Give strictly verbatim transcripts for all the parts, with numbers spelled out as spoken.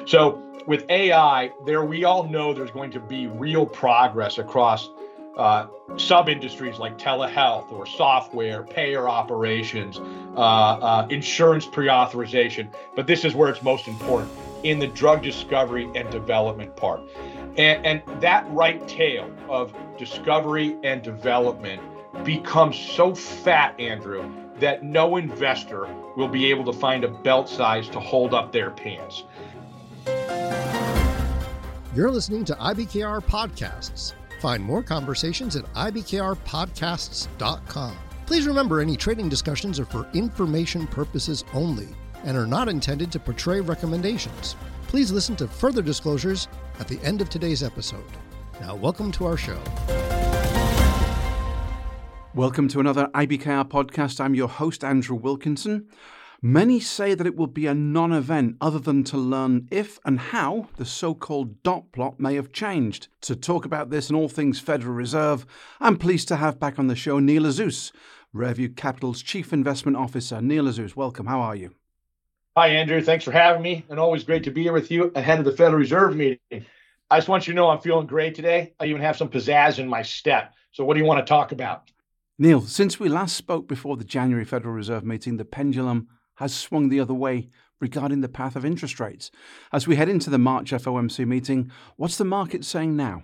So with A I, there we all know there's going to be real progress across uh, sub-industries like telehealth or software, payer operations, uh, uh, insurance pre-authorization. But this is where it's most important, in the drug discovery and development part. And, and that right tail of discovery and development becomes so fat, Andrew, that no investor will be able to find a belt size to hold up their pants. You're listening to I B K R Podcasts. Find more conversations at I B K R podcasts dot com. Please remember, any trading discussions are for information purposes only and are not intended to portray recommendations. Please listen to further disclosures at the end of today's episode. Now, welcome to our show. Welcome to another I B K R podcast. I'm your host, Andrew Wilkinson. Many say that it will be a non-event other than to learn if and how the so-called dot plot may have changed. To talk about this and all things Federal Reserve, I'm pleased to have back on the show Neil Azus, Rareview Capital's Chief Investment Officer. Neil Azus, welcome. How are you? Hi, Andrew. Thanks for having me, and always great to be here with you ahead of the Federal Reserve meeting. I just want you to know I'm feeling great today. I even have some pizzazz in my step. So what do you want to talk about? Neil, since we last spoke before the January Federal Reserve meeting, the pendulum has swung the other way regarding the path of interest rates. As we head into the March F O M C meeting, what's the market saying now?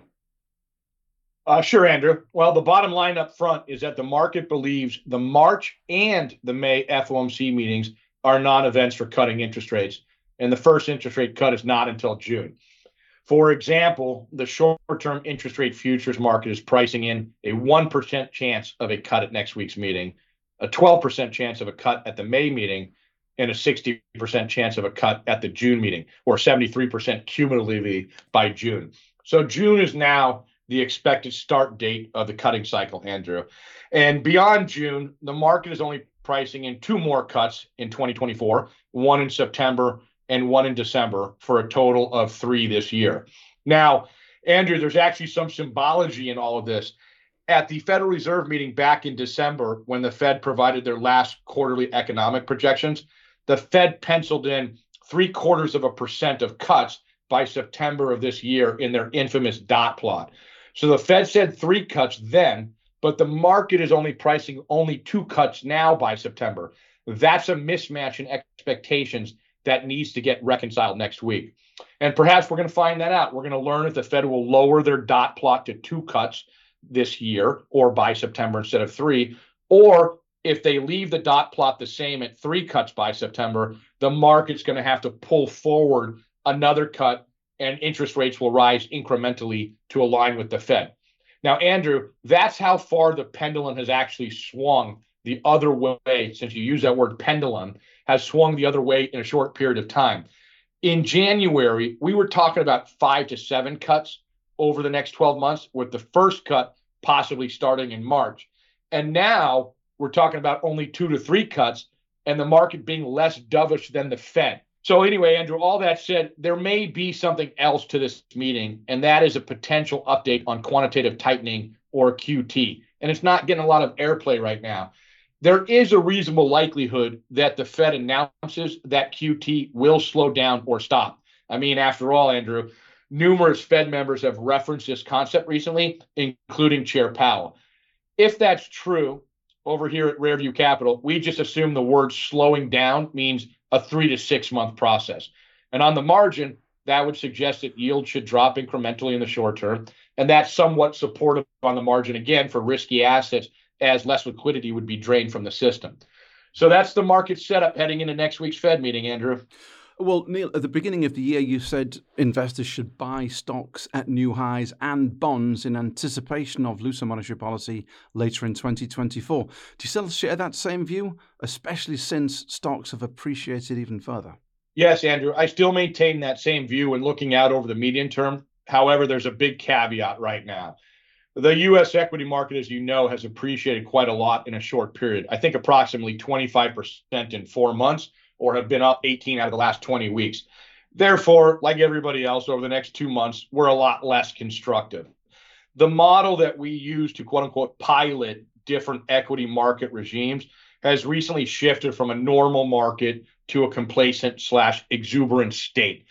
Uh, sure, Andrew. Well, the bottom line up front is that the market believes the March and the May F O M C meetings are non-events for cutting interest rates, and the first interest rate cut is not until June. For example, the short-term interest rate futures market is pricing in a one percent chance of a cut at next week's meeting, a twelve percent chance of a cut at the May meeting, and a sixty percent chance of a cut at the June meeting, or seventy-three percent cumulatively by June. So June is now the expected start date of the cutting cycle, Andrew. And beyond June, the market is only pricing in two more cuts in twenty twenty-four, one in September and one in December, for a total of three this year. Now, Andrew, there's actually some symbology in all of this. At the Federal Reserve meeting back in December, when the Fed provided their last quarterly economic projections, the Fed penciled in three quarters of a percent of cuts by September of this year in their infamous dot plot. So the Fed said three cuts then, but the market is only pricing only two cuts now by September. That's a mismatch in expectations that needs to get reconciled next week. And perhaps we're going to find that out. We're going to learn if the Fed will lower their dot plot to two cuts this year, or by September instead of three, or if they leave the dot plot the same at three cuts by September, the market's going to have to pull forward another cut and interest rates will rise incrementally to align with the Fed. Now, Andrew, that's how far the pendulum has actually swung the other way, since you use that word pendulum, has swung the other way in a short period of time. In January, we were talking about five to seven cuts over the next twelve months, with the first cut possibly starting in March. And now we're talking about only two to three cuts, and the market being less dovish than the Fed. So anyway, Andrew, all that said, there may be something else to this meeting, and that is a potential update on quantitative tightening, or Q T. And it's not getting a lot of airplay right now. There is a reasonable likelihood that the Fed announces that Q T will slow down or stop. I mean, after all, Andrew, numerous Fed members have referenced this concept recently, including Chair Powell. If that's true, over here at Rareview Capital, we just assume the word slowing down means a three to six month process. And on the margin, that would suggest that yield should drop incrementally in the short term. And that's somewhat supportive on the margin, again, for risky assets, as less liquidity would be drained from the system. So that's the market setup heading into next week's Fed meeting, Andrew. Well, Neil, at the beginning of the year, you said investors should buy stocks at new highs and bonds in anticipation of looser monetary policy later in twenty twenty-four. Do you still share that same view, especially since stocks have appreciated even further? Yes, Andrew, I still maintain that same view when looking out over the medium term. However, there's a big caveat right now. The U S equity market, as you know, has appreciated quite a lot in a short period. I think approximately twenty-five percent in four months, or have been up eighteen out of the last twenty weeks. Therefore, like everybody else, over the next two months, we're a lot less constructive. The model that we use to quote unquote pilot different equity market regimes has recently shifted from a normal market to a complacent slash exuberant state.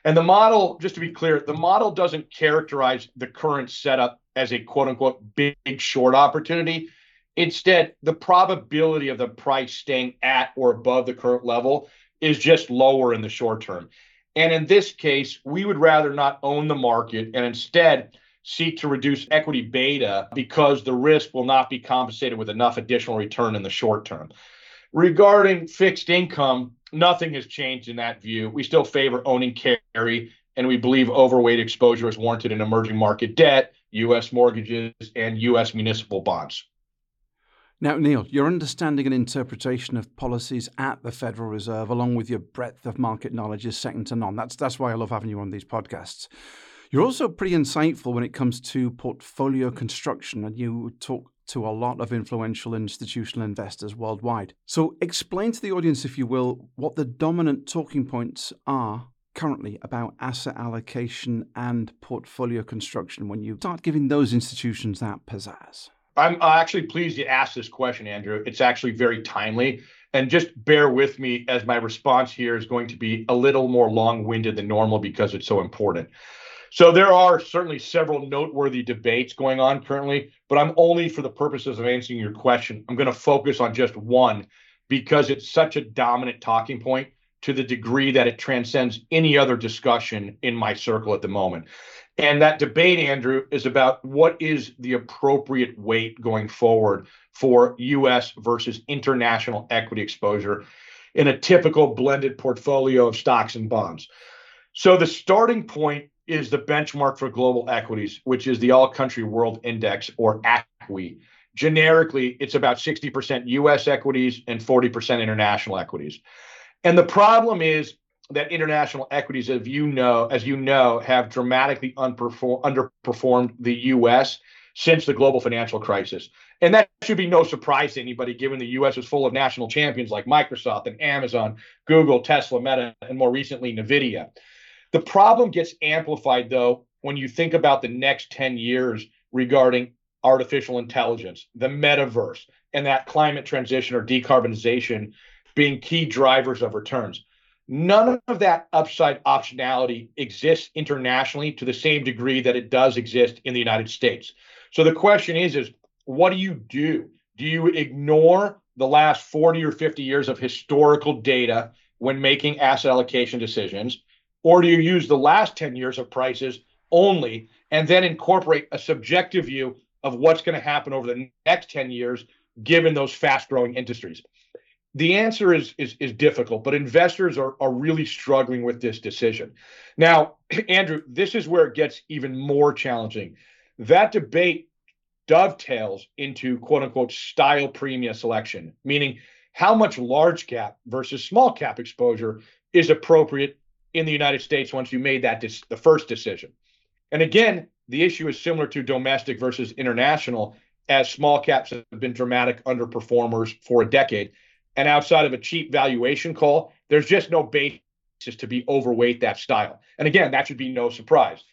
And the model, just to be clear, the model doesn't characterize the current setup as a quote unquote big short opportunity. Instead, the probability of the price staying at or above the current level is just lower in the short term. And in this case, we would rather not own the market and instead seek to reduce equity beta because the risk will not be compensated with enough additional return in the short term. Regarding fixed income, nothing has changed in that view. We still favor owning carry, and we believe overweight exposure is warranted in emerging market debt, U S mortgages, and U S municipal bonds. Now, Neil, your understanding and interpretation of policies at the Federal Reserve, along with your breadth of market knowledge, is second to none. That's that's why I love having you on these podcasts. You're also pretty insightful when it comes to portfolio construction, and you talk to a lot of influential institutional investors worldwide. So explain to the audience, if you will, what the dominant talking points are currently about asset allocation and portfolio construction when you start giving those institutions that pizzazz. I'm actually pleased you asked this question, Andrew. It's actually very timely. And just bear with me as my response here is going to be a little more long-winded than normal because it's so important. So there are certainly several noteworthy debates going on currently, but I'm only for the purposes of answering your question, I'm going to focus on just one because it's such a dominant talking point to the degree that it transcends any other discussion in my circle at the moment. And that debate, Andrew, is about what is the appropriate weight going forward for U S versus international equity exposure in a typical blended portfolio of stocks and bonds. So the starting point is the benchmark for global equities, which is the All Country World Index, or A C W I. Generically, it's about sixty percent U S equities and forty percent international equities. And the problem is that international equities, as you know, as you know, have dramatically unperform, underperformed the U S since the global financial crisis. And that should be no surprise to anybody, given the U S is full of national champions like Microsoft and Amazon, Google, Tesla, Meta, and more recently, NVIDIA. The problem gets amplified, though, when you think about the next ten years regarding artificial intelligence, the metaverse, and that climate transition or decarbonization being key drivers of returns. None of that upside optionality exists internationally to the same degree that it does exist in the United States. So the question is, is what do you do? Do you ignore the last forty or fifty years of historical data when making asset allocation decisions? Or do you use the last ten years of prices only and then incorporate a subjective view of what's going to happen over the next ten years, given those fast-growing industries? The answer is, is, is difficult, but investors are, are really struggling with this decision. Now, Andrew, this is where it gets even more challenging. That debate dovetails into quote unquote style premia selection, meaning how much large cap versus small cap exposure is appropriate in the United States once you made that dis- the first decision. And again, the issue is similar to domestic versus international, as small caps have been dramatic underperformers for a decade. And outside of a cheap valuation call, there's just no basis to be overweight that style. And again, that should be no surprise.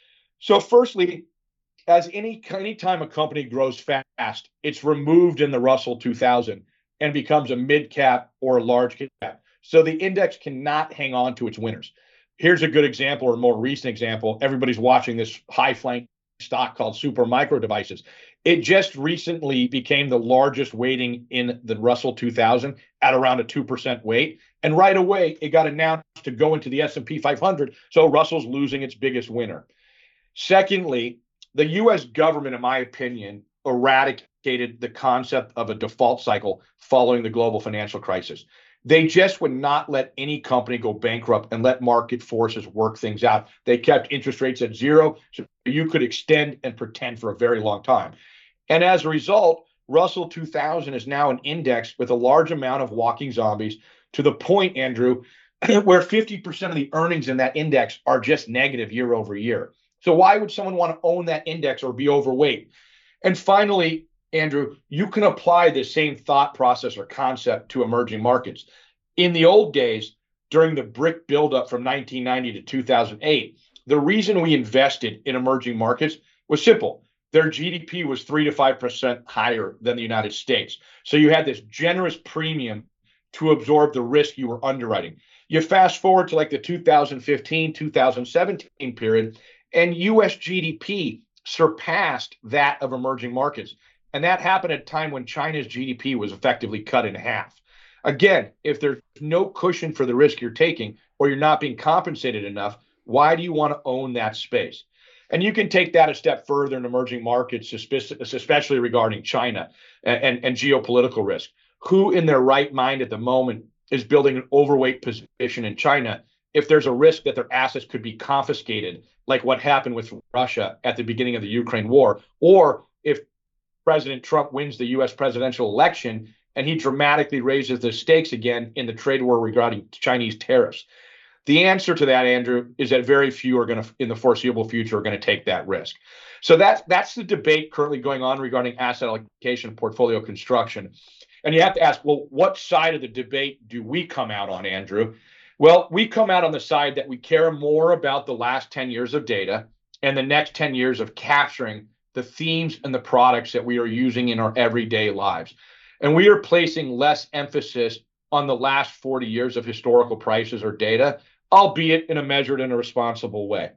So firstly, as any anytime a company grows fast, it's removed in the Russell two thousand and becomes a mid cap or a large cap. So the index cannot hang on to its winners. Here's a good example, or a more recent example. Everybody's watching this high-flying stock called Super Micro Devices. It just recently became the largest weighting in the Russell two thousand at around a two percent weight. And right away, it got announced to go into the S and P five hundred. So Russell's losing its biggest winner. Secondly, the U S government, in my opinion, eradicated the concept of a default cycle following the global financial crisis. They just would not let any company go bankrupt and let market forces work things out. They kept interest rates at zero, so you could extend and pretend for a very long time. And as a result, Russell two thousand is now an index with a large amount of walking zombies, to the point, Andrew, where fifty percent of the earnings in that index are just negative year over year. So why would someone want to own that index or be overweight? And finally, Andrew, you can apply the same thought process or concept to emerging markets. In the old days, during the brick buildup from nineteen ninety to two thousand eight, the reason we invested in emerging markets was simple. Their G D P was three to five percent higher than the United States. So you had this generous premium to absorb the risk you were underwriting. You fast forward to like the two thousand fifteen, two thousand seventeen period, and U S G D P surpassed that of emerging markets. And that happened at a time when China's G D P was effectively cut in half. Again, if there's no cushion for the risk you're taking, or you're not being compensated enough, why do you want to own that space? And you can take that a step further in emerging markets, especially regarding China and, and, and geopolitical risk. Who in their right mind at the moment is building an overweight position in China if there's a risk that their assets could be confiscated, like what happened with Russia at the beginning of the Ukraine war, or if President Trump wins the U S presidential election and he dramatically raises the stakes again in the trade war regarding Chinese tariffs? The answer to that, Andrew, is that very few are going to, in the foreseeable future, are going to take that risk. So that's that's the debate currently going on regarding asset allocation and portfolio construction. And you have to ask, well, what side of the debate do we come out on, Andrew? Well, we come out on the side that we care more about the last ten years of data and the next ten years of capturing the themes and the products that we are using in our everyday lives. And we are placing less emphasis on the last forty years of historical prices or data, albeit in a measured and a responsible way.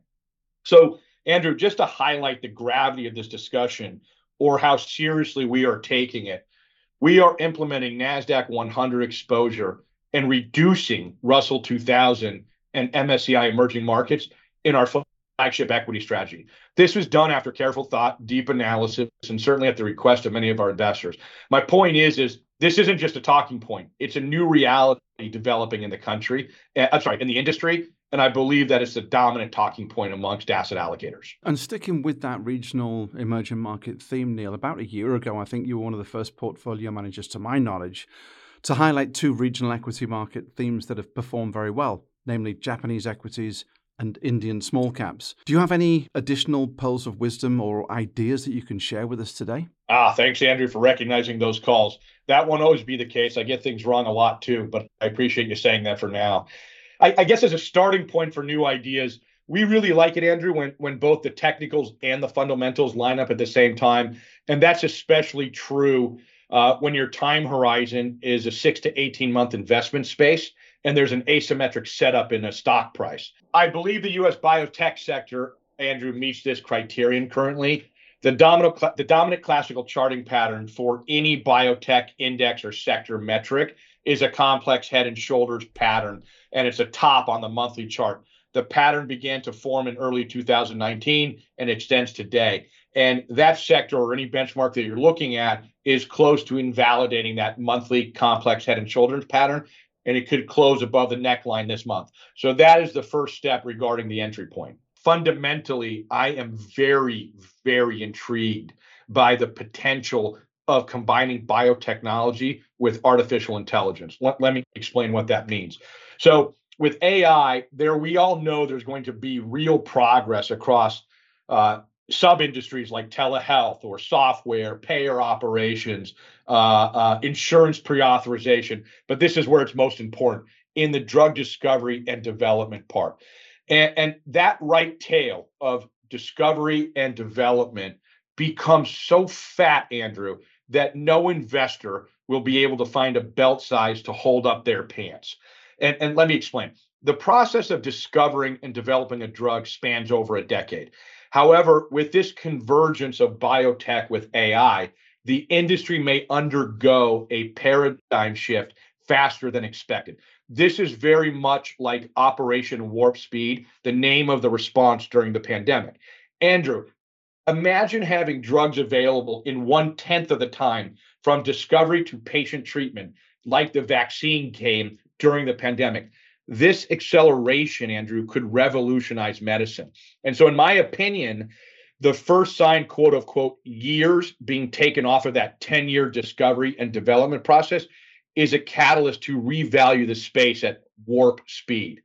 So, Andrew, just to highlight the gravity of this discussion or how seriously we are taking it, we are implementing NASDAQ one hundred exposure and reducing Russell two thousand and M S C I emerging markets in our flagship equity strategy. This was done after careful thought, deep analysis, and certainly at the request of many of our investors. My point is, is this isn't just a talking point. It's a new reality developing in the country. Uh, I'm sorry, in the industry. And I believe that it's the dominant talking point amongst asset allocators. And sticking with that regional emerging market theme, Neil, about a year ago, I think you were one of the first portfolio managers, to my knowledge, to highlight two regional equity market themes that have performed very well, namely Japanese equities and Indian small caps. Do you have any additional pearls of wisdom or ideas that you can share with us today? Ah, thanks, Andrew, for recognizing those calls. That won't always be the case. I get things wrong a lot too, but I appreciate you saying that for now. I, I guess as a starting point for new ideas, we really like it, Andrew, when, when both the technicals and the fundamentals line up at the same time. And that's especially true uh, when your time horizon is a six to eighteen month investment space and there's an asymmetric setup in a stock price. I believe the U S biotech sector, Andrew, meets this criterion currently. The dominant, the dominant classical charting pattern for any biotech index or sector metric is a complex head and shoulders pattern, and it's a top on the monthly chart. The pattern began to form in early two thousand nineteen and extends today. And that sector or any benchmark that you're looking at is close to invalidating that monthly complex head and shoulders pattern, and it could close above the neckline this month. So that is the first step regarding the entry point. Fundamentally, I am very, very intrigued by the potential of combining biotechnology with artificial intelligence. Let, let me explain what that means. So with A I, there we all know there's going to be real progress across uh, sub-industries like telehealth or software, payer operations, uh, uh, insurance pre-authorization. But this is where it's most important, in the drug discovery and development part. And, and that right tail of discovery and development becomes so fat, Andrew, that no investor will be able to find a belt size to hold up their pants. And, and let me explain. The process of discovering and developing a drug spans over a decade. However, with this convergence of biotech with A I, the industry may undergo a paradigm shift faster than expected. This is very much like Operation Warp Speed, the name of the response during the pandemic. Andrew, imagine having drugs available in one-tenth of the time from discovery to patient treatment, like the vaccine came during the pandemic. This acceleration, Andrew, could revolutionize medicine. And so in my opinion, the first sign, quote unquote, years being taken off of that ten-year discovery and development process is a catalyst to revalue the space at warp speed.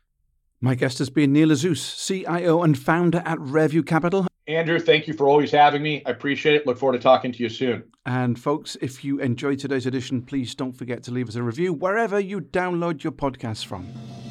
My guest has been Neil Azus, C I O and founder at Review Capital. Andrew, thank you for always having me. I appreciate it. Look forward to talking to you soon. And folks, if you enjoyed today's edition, please don't forget to leave us a review wherever you download your podcasts from.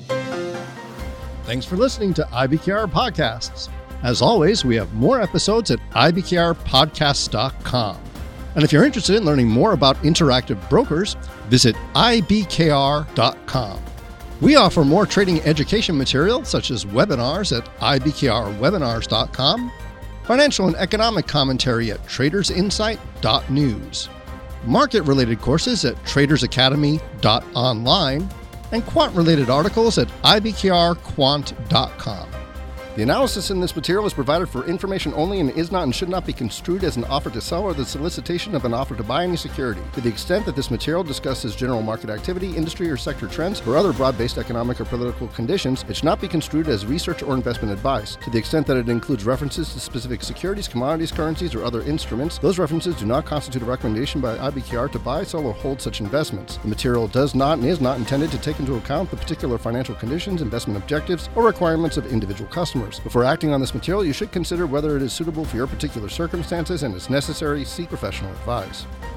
Thanks for listening to I B K R Podcasts. As always, we have more episodes at I B K R podcasts dot com. And if you're interested in learning more about Interactive Brokers, visit I B K R dot com. We offer more trading education material, such as webinars at I B K R webinars dot com, financial and economic commentary at traders insight dot news, market-related courses at traders academy dot online, and quant-related articles at I B K R quant dot com. The analysis in this material is provided for information only and is not and should not be construed as an offer to sell or the solicitation of an offer to buy any security. To the extent that this material discusses general market activity, industry or sector trends, or other broad-based economic or political conditions, it should not be construed as research or investment advice. To the extent that it includes references to specific securities, commodities, currencies, or other instruments, those references do not constitute a recommendation by I B K R to buy, sell, or hold such investments. The material does not and is not intended to take into account the particular financial conditions, investment objectives, or requirements of individual customers. Before acting on this material, you should consider whether it is suitable for your particular circumstances and, if necessary, seek professional advice.